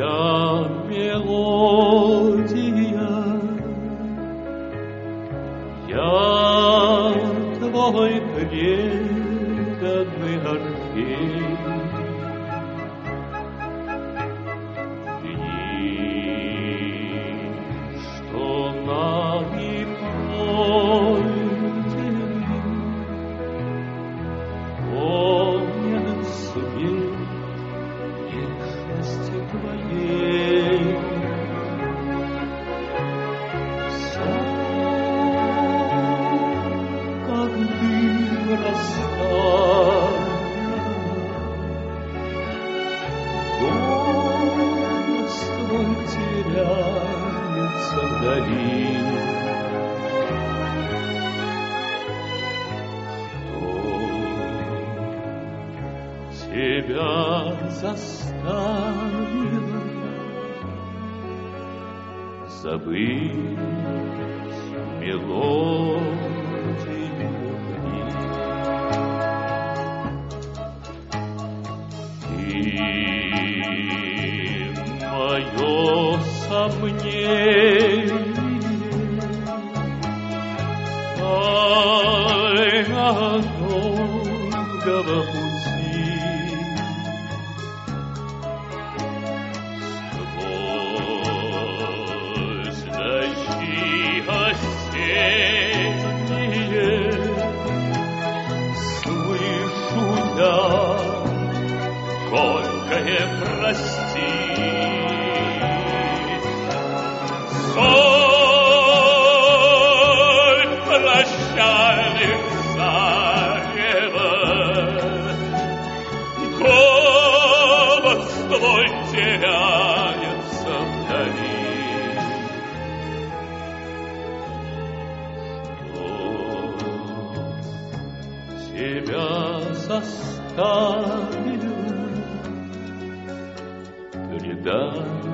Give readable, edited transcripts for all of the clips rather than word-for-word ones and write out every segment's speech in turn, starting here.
твоя мелодия, я твой преданный Орфей. Дни, что нами пройдены, помнят свет нежности твоей. Как дым растаял, голос твой теряется вдали. Что тебя заставило забыть мелодию любви? Ты мое сомнение, тайна долгого пути. Сквозь дожди осенние слышу я горькое прости. Соль прощальных зарева, голос твой теряется вдали. Что тебя заставило передать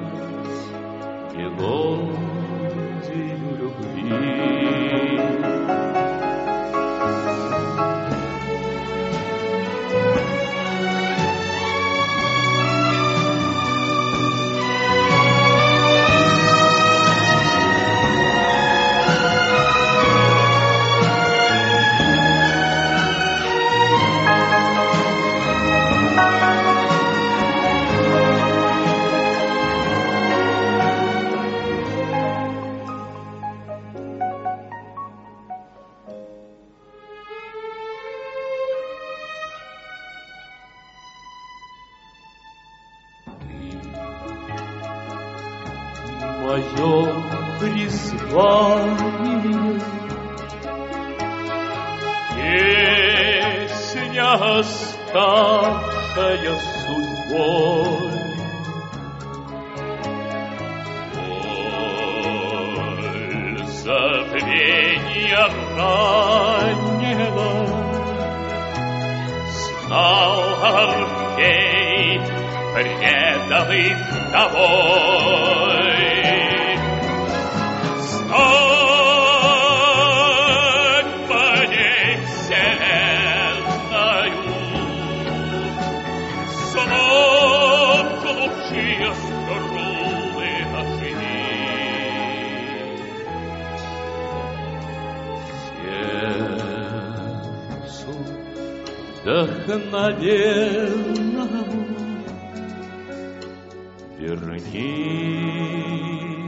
мелодию любви? Мое призвание, песня, ставшая судьбой. Боль забвения раннего знал Орфей, преданный тобой. Стань моей вселенною, снов глухие струны оживи. Сердцу вдохновенному верни